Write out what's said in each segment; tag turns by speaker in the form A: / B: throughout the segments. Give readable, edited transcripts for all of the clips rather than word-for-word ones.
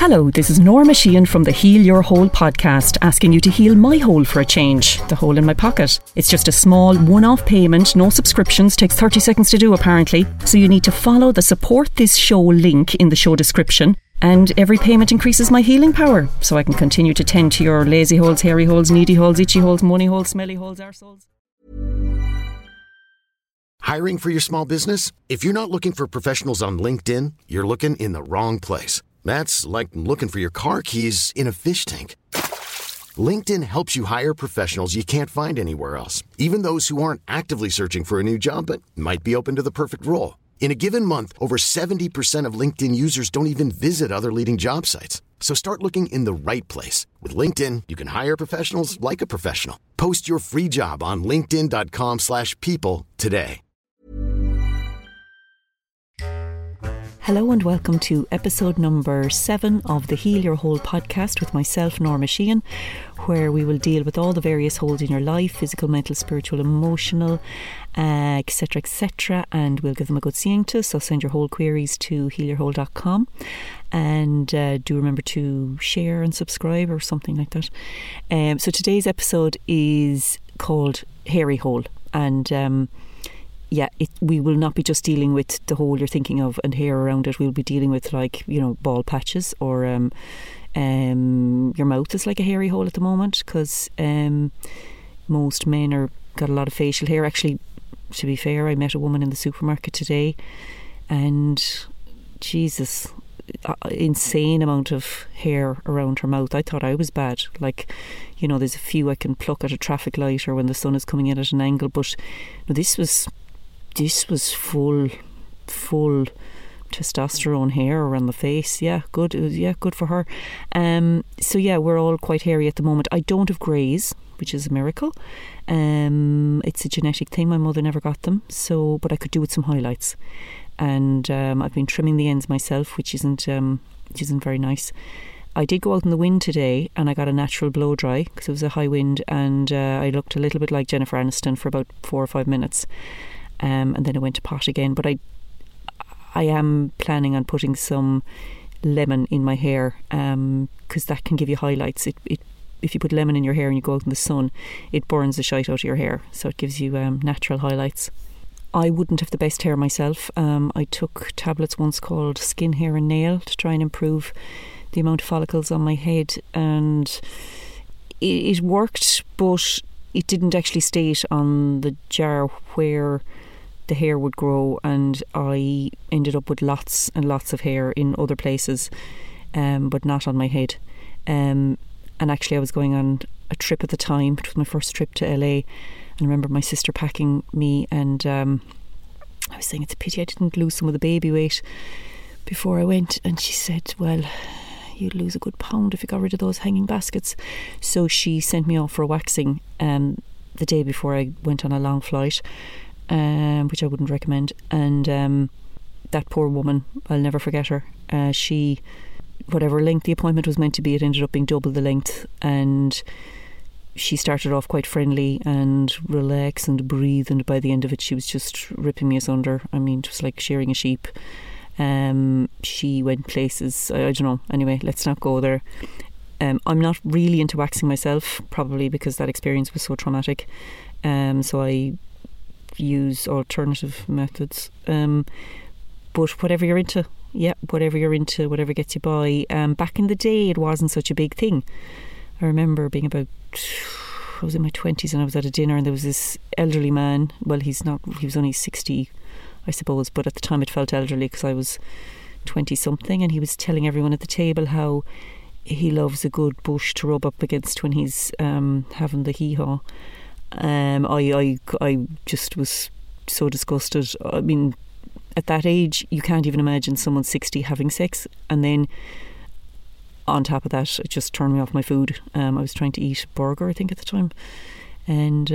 A: Hello, this is Norma Sheehan from the Heal Your Hole podcast, asking you to heal my hole for a change, the hole in my pocket. It's just a small one-off payment, no subscriptions, takes 30 seconds to do apparently. So you need to follow the support this show link in the show description, and every payment increases my healing power, so I can continue to tend to your lazy holes, hairy holes, needy holes, itchy holes, money holes, smelly holes, arseholes.
B: Hiring for your small business? If you're not looking for professionals on LinkedIn, you're looking in the wrong place. That's like looking for your car keys in a fish tank. LinkedIn helps you hire professionals you can't find anywhere else, even those who aren't actively searching for a new job but might be open to the perfect role. In a given month, over 70% of LinkedIn users don't even visit other leading job sites. So start looking in the right place. With LinkedIn, you can hire professionals like a professional. Post your free job on linkedin.com/people today.
A: Hello and welcome to episode number 7 of the Heal Your Hole podcast with myself, Norma Sheehan, where we will deal with all the various holes in your life, physical, mental, spiritual, emotional, etc, etc, and we'll give them a good seeing to. So send your hole queries to healyourhole.com, and do remember to share and subscribe or something like that. So today's episode is called Hairy Hole, and we will not be just dealing with the hole you're thinking of and hair around it. We'll be dealing with, like, bald patches, or your mouth is like a hairy hole at the moment, because most men are got a lot of facial hair. Actually, to be fair, I met a woman in the supermarket today, and Jesus, insane amount of hair around her mouth. I thought I was bad. Like, there's a few I can pluck at a traffic light or when the sun is coming in at an angle, but this was full testosterone hair around the face. Good for her. We're all quite hairy at the moment. I don't have greys, which is a miracle. It's a genetic thing. My mother never got them, but I could do with some highlights. And I've been trimming the ends myself, which isn't very nice. I did go out in the wind today and I got a natural blow dry because it was a high wind, and I looked a little bit like Jennifer Aniston for about 4 or 5 minutes. And then I went to pot again, but I am planning on putting some lemon in my hair, because that can give you highlights. If you put lemon in your hair and you go out in the sun, it burns the shite out of your hair, so it gives you natural highlights. I wouldn't have the best hair myself. I took tablets once called Skin, Hair and Nail to try and improve the amount of follicles on my head, and it worked, but it didn't actually state on the jar where the hair would grow, and I ended up with lots and lots of hair in other places, but not on my head. And actually I was going on a trip at the time. It was my first trip to LA, and I remember my sister packing me, and I was saying it's a pity I didn't lose some of the baby weight before I went, and she said, well, you'd lose a good pound if you got rid of those hanging baskets. So she sent me off for a waxing the day before I went on a long flight, which I wouldn't recommend. And that poor woman, I'll never forget her. She, whatever length the appointment was meant to be, it ended up being double the length, and she started off quite friendly and relaxed and breathed, and by the end of it she was just ripping me asunder. I mean, just like shearing a sheep. She went places, I don't know. Anyway, let's not go there. I'm not really into waxing myself, probably because that experience was so traumatic. So I use alternative methods. But whatever you're into, whatever gets you by. Back in the day, it wasn't such a big thing. I remember being I was in my 20s, and I was at a dinner, and there was this elderly man. Well, he was only 60, I suppose, but at the time it felt elderly because I was 20 something, and he was telling everyone at the table how he loves a good bush to rub up against when he's having the hee-haw. I just was so disgusted. I mean, at that age you can't even imagine someone 60 having sex, and then on top of that it just turned me off my food. I was trying to eat a burger, I think, at the time, and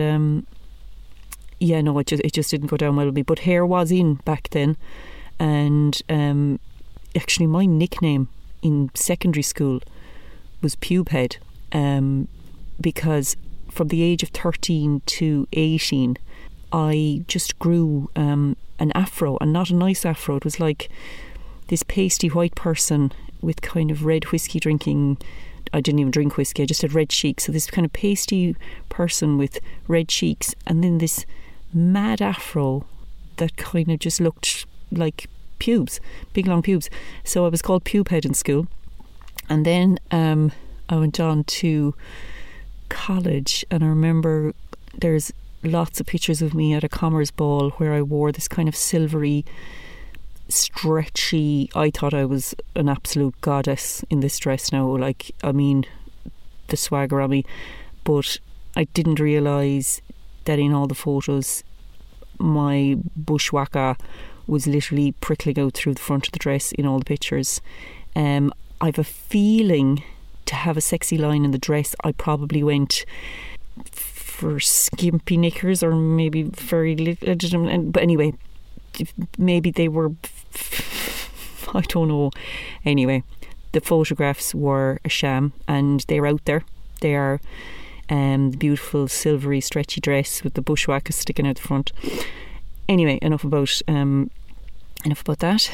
A: it just didn't go down well with me. But hair was in back then, and actually my nickname in secondary school was Pubhead, because from the age of 13 to 18 I just grew an afro, and not a nice afro. It was like this pasty white person with kind of red whiskey drinking. I didn't even drink whiskey, I just had red cheeks. So this kind of pasty person with red cheeks, and then this mad afro that kind of just looked like pubes, big long pubes. So I was called Pube Head in school. And then I went on to college, and I remember there's lots of pictures of me at a commerce ball where I wore this kind of silvery, stretchy, I thought I was an absolute goddess in this dress now, like, I mean, the swagger on me, but I didn't realise that in all the photos my bushwhacker was literally prickling out through the front of the dress in all the pictures. I've a feeling, to have a sexy line in the dress, I probably went for skimpy knickers, or maybe very little, but anyway, maybe they were, I don't know. Anyway, the photographs were a sham, and they're out there. They are the beautiful silvery stretchy dress with the bushwhacker sticking out the front. Anyway, enough about that.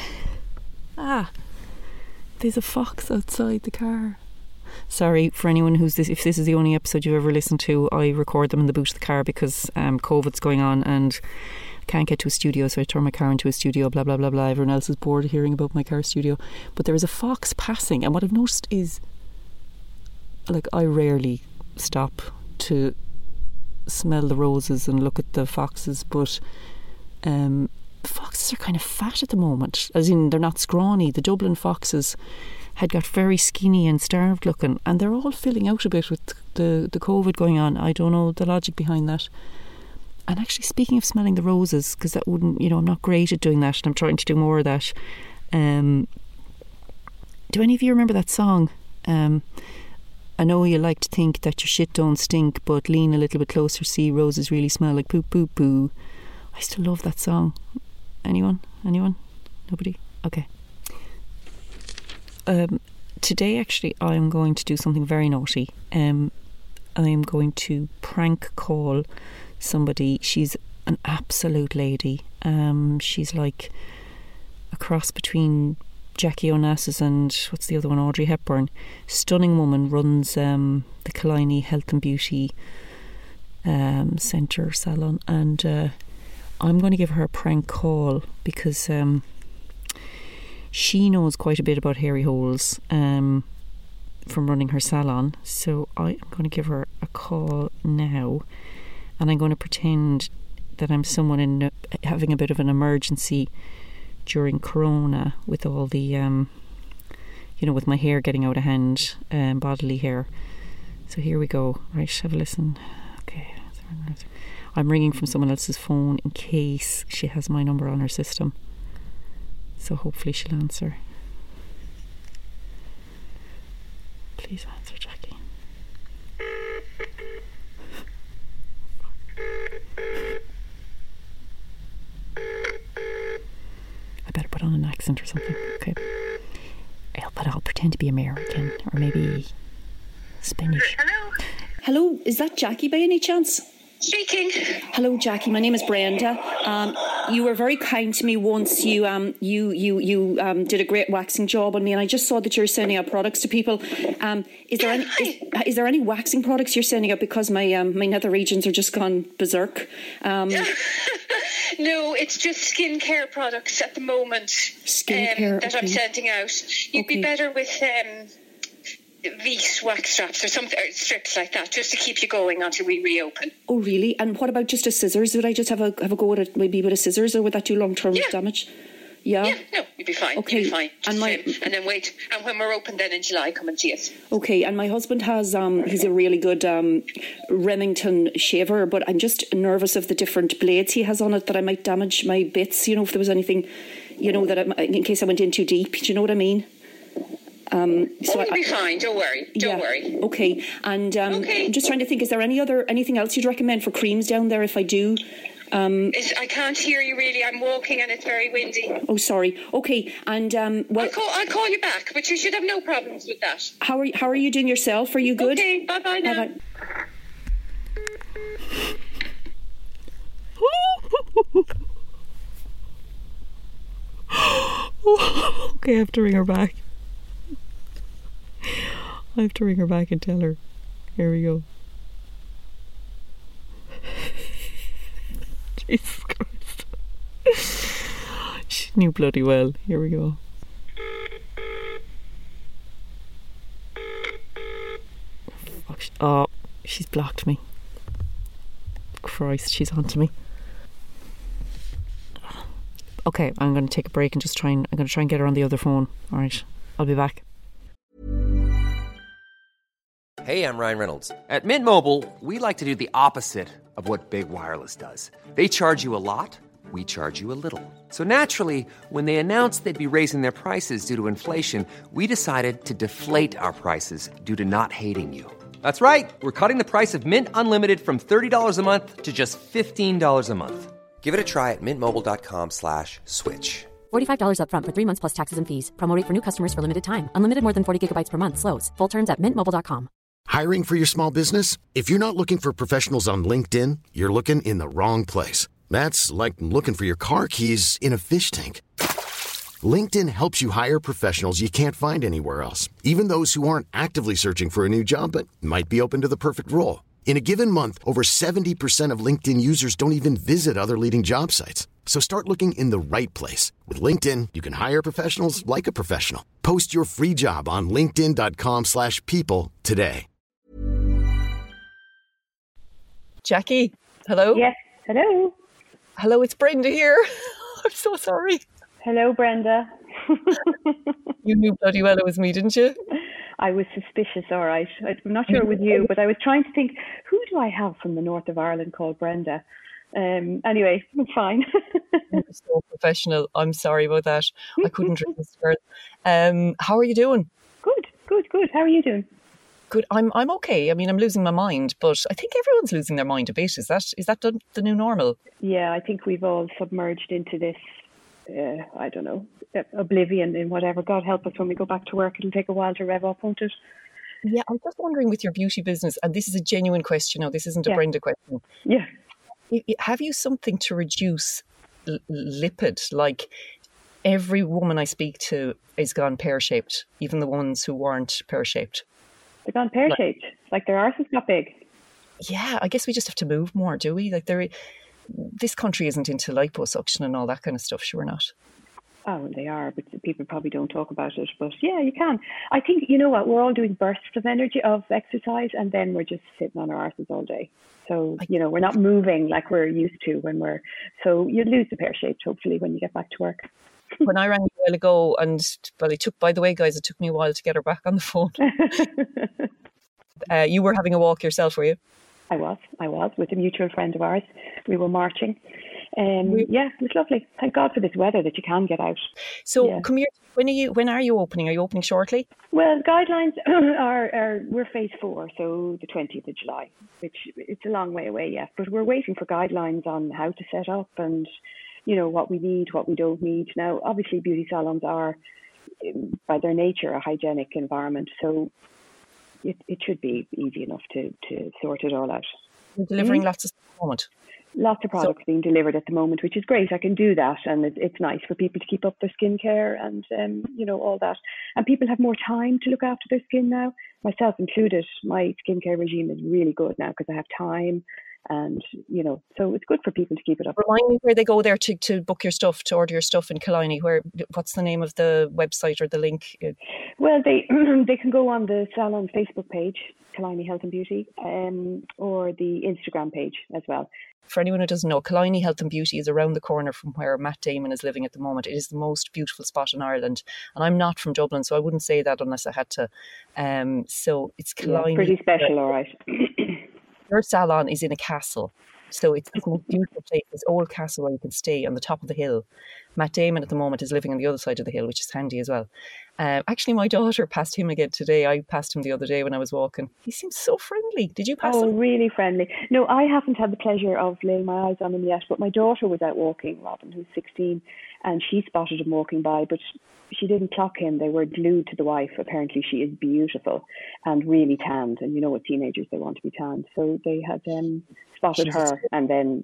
A: There's a fox outside the car. Sorry for anyone if this is the only episode you've ever listened to. I record them in the boot of the car because COVID's going on and I can't get to a studio, so I turn my car into a studio, blah blah blah blah. Everyone else is bored of hearing about my car studio. But there is a fox passing, and what I've noticed is, like, I rarely stop to smell the roses and look at the foxes, but foxes are kind of fat at the moment, as in they're not scrawny. The Dublin foxes had got very skinny and starved looking, and they're all filling out a bit with the COVID going on. I don't know the logic behind that. And actually, speaking of smelling the roses, because that wouldn't, I'm not great at doing that, and I'm trying to do more of that. Do any of you remember that song? I know you like to think that your shit don't stink, but lean a little bit closer, see roses really smell like poo poo poo. I still love that song. Anyone? Nobody? Okay. Today, actually, I'm going to do something very naughty. I am going to prank call somebody. She's an absolute lady. She's like a cross between Jackie Onassis and what's the other one, Audrey Hepburn. Stunning woman, runs the Killiney Health and Beauty Centre salon, and I'm going to give her a prank call because she knows quite a bit about hairy holes from running her salon. So I'm going to give her a call now, and I'm going to pretend that I'm someone having a bit of an emergency during Corona, with all the with my hair getting out of hand, bodily hair. So here we go. Right, have a listen. Okay, I'm ringing from someone else's phone in case she has my number on her system. So hopefully she'll answer. Please answer, Jackie. I better put on an accent or something. Okay. I'll pretend to be American, or maybe Spanish.
C: Hello, is that Jackie by any chance?
D: Speaking.
C: Hello, Jackie. My name is Brenda. You were very kind to me once. You did a great waxing job on me, and I just saw that you're sending out products to people. Is there any waxing products you're sending out, because my nether regions are just gone berserk?
D: No, it's just skincare products at the moment.
C: Skincare
D: that I'm sending out. You'd be better with Veet wax straps or something, or strips like that, just to keep you going until we reopen.
C: Oh, really? And what about just a scissors? Would I just have a go with it, maybe with a scissors, or would that do long-term damage? Yeah,
D: no, you'd be fine.
C: Okay.
D: You'd be fine. And then wait, and when we're open then in July, come and see us.
C: Okay, and my husband has, he's a really good Remington shaver, but I'm just nervous of the different blades he has on it, that I might damage my bits, if there was anything, in case I went in too deep, do you know what I mean?
D: You'll be fine, don't worry. Don't worry.
C: Okay, and I'm just trying to think, is there anything else you'd recommend for creams down there if I do?
D: I can't hear you really. I'm walking and it's very windy.
C: Oh, sorry. Okay, and
D: I'll call you back, but you should have no problems with that.
C: How are you doing yourself? Are you good?
D: Okay, bye now.
C: Bye-bye.
A: Okay, I have to ring her back. I have to ring her back and tell her. Here we go. Jesus Christ. She knew bloody well. Here we go. Oh, she's blocked me. Christ, she's onto me. Okay, I'm going to take a break and I'm going to try and get her on the other phone. All right, I'll be back.
E: Hey, I'm Ryan Reynolds. At Mint Mobile, we like to do the opposite of what Big Wireless does. They charge you a lot, we charge you a little. So naturally, when they announced they'd be raising their prices due to inflation, we decided to deflate our prices due to not hating you. That's right. We're cutting the price of Mint Unlimited from $30 a month to just $15 a month. Give it a try at mintmobile.com/switch.
F: $45 up front for 3 months plus taxes and fees. Promo rate for new customers for limited time. Unlimited more than 40 gigabytes per month. Slows full terms at mintmobile.com.
B: Hiring for your small business? If you're not looking for professionals on LinkedIn, you're looking in the wrong place. That's like looking for your car keys in a fish tank. LinkedIn helps you hire professionals you can't find anywhere else, even those who aren't actively searching for a new job but might be open to the perfect role. In a given month, over 70% of LinkedIn users don't even visit other leading job sites. So start looking in the right place. With LinkedIn, you can hire professionals like a professional. Post your free job on linkedin.com/people today.
A: Jackie, hello?
G: Yes, hello.
A: Hello, it's Brenda here. I'm so sorry.
G: Hello, Brenda.
A: You knew bloody well it was me, didn't you?
G: I was suspicious, all right. I'm not sure it was you, but I was trying to think, who do I have from the north of Ireland called Brenda? Anyway, it's fine.
A: You're so professional. I'm sorry about that. I couldn't resist, girl. How are you doing?
G: Good. How are you doing?
A: Good. I'm okay. I mean, I'm losing my mind, but I think everyone's losing their mind a bit. Is that the new normal?
G: Yeah, I think we've all submerged into this, I don't know, oblivion in whatever. God help us when we go back to work. It'll take a while to rev up, won't it?
A: Yeah, I'm just wondering with your beauty business, and this is a genuine question. No, this isn't a Brenda question.
G: Yeah.
A: Have you something to reduce lipid? Like every woman I speak to is gone pear-shaped, even the ones who weren't pear-shaped.
G: They've gone pear-shaped, like their arse is not big.
A: Yeah, I guess we just have to move more, do we? Like this country isn't into liposuction and all that kind of stuff, sure not.
G: Oh, they are, but people probably don't talk about it. But yeah, you can. I think, you know what, we're all doing bursts of energy, of exercise, and then we're just sitting on our arses all day. So, you know, we're not moving like we're used to so you lose the pear-shaped, hopefully, when you get back to work.
A: When I rang a while ago, and well, it took me a while to get her back on the phone. You were having a walk yourself, were you?
G: I was with a mutual friend of ours. We were marching. Yeah, it was lovely. Thank God for this weather that you can get out.
A: So
G: yeah.
A: Come here. When are you opening? Are you opening shortly?
G: Well, guidelines are we're phase 4, so the 20th of July, which it's a long way away yet. But we're waiting for guidelines on how to set up and, you know, what we need, what we don't need. Now, obviously, beauty salons are, by their nature, a hygienic environment, so it should be easy enough to sort it all out.
A: You're delivering lots of stuff at the moment.
G: Lots of products being delivered at the moment, which is great. I can do that, and it's nice for people to keep up their skincare and you know, all that. And people have more time to look after their skin now, myself included. My skincare regime is really good now because I have time, and you know, so it's good for people to keep it up.
A: Remind me where they go there to book your stuff, to order your stuff in Killiney. What's the name of the website or the link?
G: Well, they can go on the salon's Facebook page, Killiney Health and Beauty, or the Instagram page as well.
A: For anyone who doesn't know, Killiney Health and Beauty is around the corner from where Matt Damon is living at the moment. It is the most beautiful spot in Ireland. And I'm not from Dublin, so I wouldn't say that unless I had to. So it's Killiney.
G: Yeah, pretty special, all right.
A: Your salon is in a castle. So it's this most beautiful place, this old castle where you can stay on the top of the hill. Matt Damon at the moment is living on the other side of the hill, which is handy as well. Actually, my daughter passed him again today. I passed him the other day when I was walking. He seems so friendly. Did you pass him?
G: Oh, really friendly. No, I haven't had the pleasure of laying my eyes on him yet, but my daughter was out walking, Robin, who's 16, and she spotted him walking by, but she didn't clock him. They were glued to the wife. Apparently she is beautiful and really tanned, and you know what teenagers, they want to be tanned. So they had spotted her, and then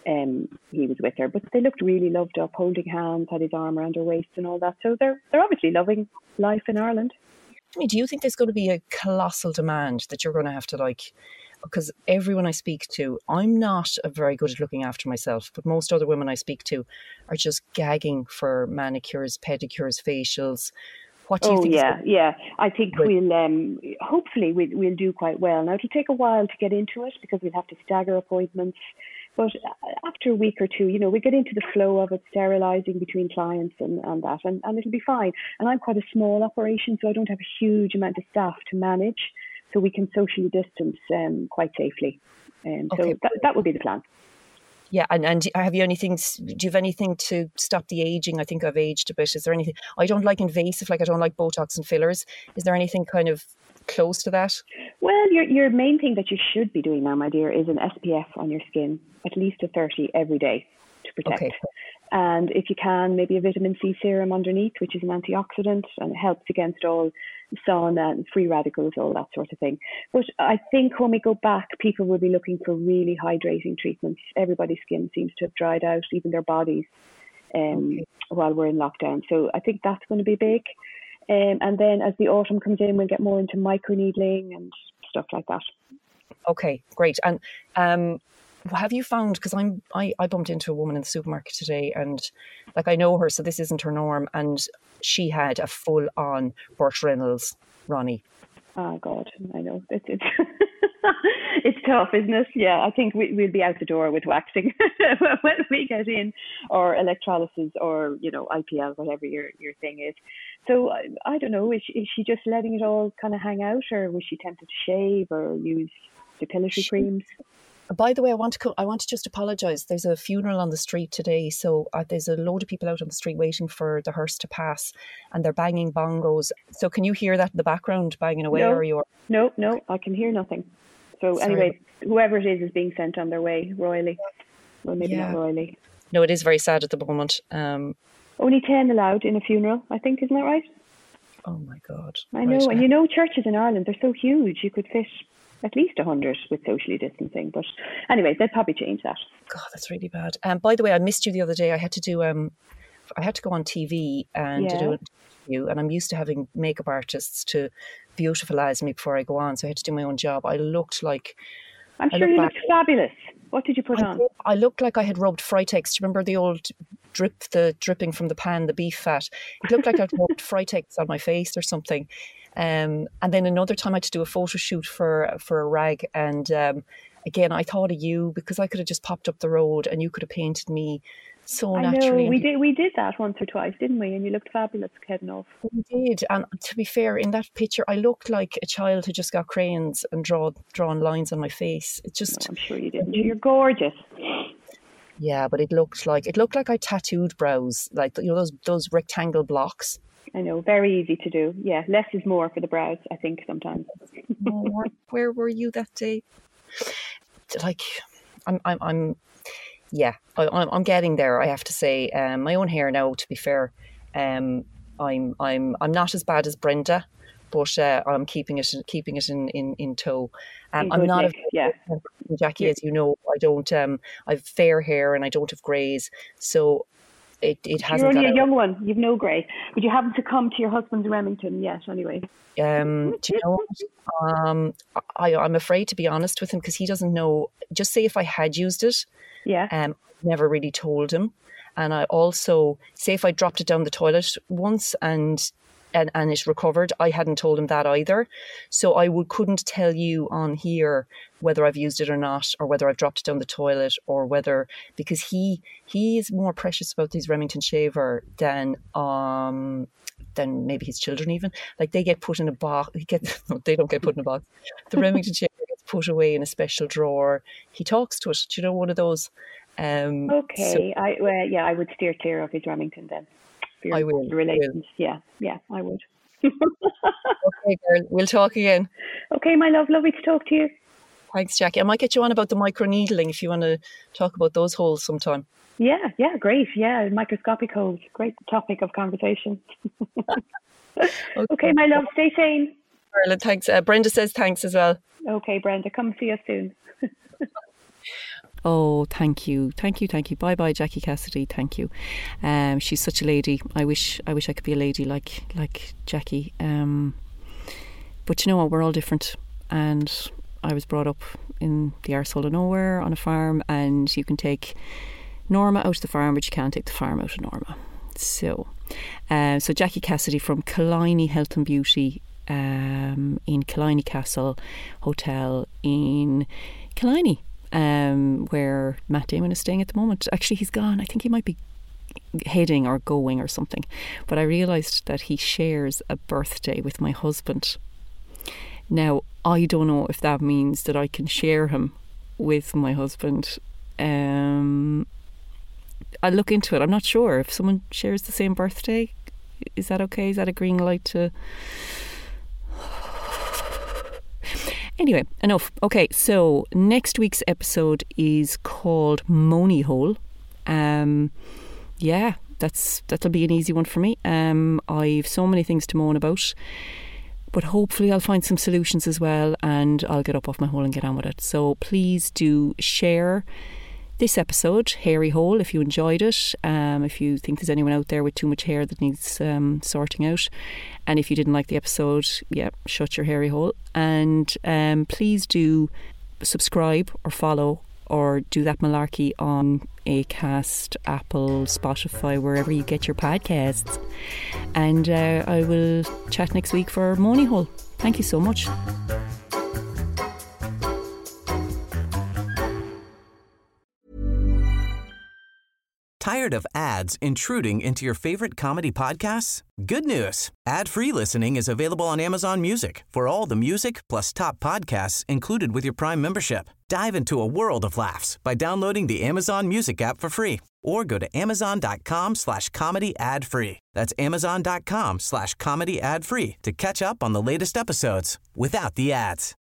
G: he was with her. But they looked really loved up, holding hands, had his arm around her waist and all that. So they're obviously loving life in Ireland.
A: I mean, do you think there's going to be a colossal demand that you're going to have to because everyone I speak to, I'm not very good at looking after myself, but most other women I speak to are just gagging for manicures, pedicures, facials. What do you think?
G: Yeah. I think we'll hopefully we'll do quite well. Now it'll take a while to get into it because we'll have to stagger appointments. But after a week or two, we get into the flow of it, sterilising between clients and that, and it'll be fine. And I'm quite a small operation, so I don't have a huge amount of staff to manage, so we can socially distance quite safely. So that would be the plan.
A: Yeah, and have you anything? Do you have anything to stop the aging? I think I've aged a bit. Is there anything? I don't like invasive, I don't like Botox and fillers. Is there anything kind of close to that?
G: Well, your main thing that you should be doing now, my dear, is an SPF on your skin, at least a 30 every day to protect.
A: Okay.
G: And if you can, maybe a vitamin C serum underneath, which is an antioxidant and it helps against all sun and free radicals, all that sort of thing. But I think when we go back, people will be looking for really hydrating treatments. Everybody's skin seems to have dried out, even their bodies, while we're in lockdown. So I think that's going to be big. And then as the autumn comes in, we'll get more into microneedling and stuff like that.
A: Okay, great. And have you found, because I bumped into a woman in the supermarket today, and I know her, so this isn't her norm, and she had a full-on Burt Reynolds, Ronnie.
G: Oh God, I know. It's it's tough, isn't it? Yeah, I think we'll be out the door with waxing when we get in, or electrolysis, or IPL, whatever your thing is. So I don't know. Is she just letting it all kind of hang out, or was she tempted to shave or use depilatory creams?
A: By the way, I want to just apologise. There's a funeral on the street today, so there's a load of people out on the street waiting for the hearse to pass, and they're banging bongos. So can you hear that in the background, banging away?
G: No, I can hear nothing. So anyway, whoever it is being sent on their way royally. Well, maybe not royally.
A: No, it is very sad at the moment.
G: Only 10 allowed in a funeral, I think, isn't that right?
A: Oh my God.
G: I know,
A: right.
G: And churches in Ireland, they're so huge, you could fit at least 100 with socially distancing. But anyway, they'd probably change that.
A: God, that's really bad. By the way, I missed you the other day. I had to do I had to go on TV and to do an interview, and I'm used to having makeup artists to beautifulise me before I go on, so I had to do my own job. I looked like...
G: I'm sure you looked fabulous. What did you put on?
A: I looked like I had rubbed Fritex. Do you remember the old dripping from the pan, the beef fat? It looked like I'd rubbed Fritex on my face or something. And then another time I had to do a photo shoot for a rag, and again I thought of you because I could have just popped up the road and you could have painted me so naturally.
G: I know, we did that once or twice, didn't we? And you looked fabulous heading off.
A: We did, and to be fair, in that picture I looked like a child who just got crayons and drawn lines on my face. It just...
G: No, I'm sure you didn't. You're gorgeous.
A: Yeah, but it looked like I tattooed brows, like those rectangle blocks.
G: I know, very easy to do. Yeah, less is more for the brows, I think, sometimes.
A: Where were you that day? I'm getting there, I have to say. My own hair now, to be fair, I'm not as bad as Brenda, but I'm keeping it in tow. I'm not Jackie, as you know. I don't. I've fair hair and I don't have greys, so it hasn't.
G: You're only a young one. You've no grey, but you haven't succumbed to your husband's Remington yet, anyway.
A: Do you know what? I'm afraid to be honest with him because he doesn't know. Just say if I had used it, never really told him, and I also say if I dropped it down the toilet once and it recovered, I hadn't told him that either. So couldn't tell you on here whether I've used it or not, or whether I've dropped it down the toilet, or whether, because he is more precious about these Remington shaver than maybe his children even. Like they get put in a box. They don't get put in a box. The Remington shaver gets put away in a special drawer. He talks to it. Do you know, one of those?
G: Okay. I would steer clear of his Remington then.
A: I will.
G: Relations. Yeah, I would.
A: Okay, girl. We'll talk again.
G: Okay, my love. Lovely to talk to you.
A: Thanks, Jackie. I might get you on about the microneedling if you want to talk about those holes sometime.
G: Yeah, great. Yeah, microscopic holes. Great topic of conversation. Okay, my love. Stay sane.
A: Carla, thanks. Brenda says thanks as well.
G: Okay, Brenda. Come see us soon.
A: Oh, thank you. Bye bye, Jackie Cassidy. Thank you. She's such a lady. I wish I could be a lady like Jackie. But you know what? We're all different, and I was brought up in the arsehole of nowhere on a farm, and you can take Norma out of the farm, but you can't take the farm out of Norma. So Jackie Cassidy from Killiney Health and Beauty in Killiney Castle Hotel in Killiney, where Matt Damon is staying at the moment. Actually, he's gone. I think he might be heading or going or something. But I realised that he shares a birthday with my husband. Now, I don't know if that means that I can share him with my husband. I'll look into it. I'm not sure. If someone shares the same birthday, is that okay? Is that a green light to... Anyway, enough. Okay, so next week's episode is called Money Hole. Yeah, that'll be an easy one for me. I've so many things to moan about, but hopefully I'll find some solutions as well, and I'll get up off my hole and get on with it. So please do share this episode, Hairy Hole, if you enjoyed it. If you think there's anyone out there with too much hair that needs sorting out, and if you didn't like the episode, yeah, shut your hairy hole. And please do subscribe or follow or do that malarkey on Acast, Apple, Spotify, wherever you get your podcasts. And I will chat next week for Money Hole. Thank you so much.
H: Tired of ads intruding into your favorite comedy podcasts? Good news. Ad-free listening is available on Amazon Music for all the music plus top podcasts included with your Prime membership. Dive into a world of laughs by downloading the Amazon Music app for free or go to amazon.com/comedy ad-free. That's amazon.com/comedy ad-free to catch up on the latest episodes without the ads.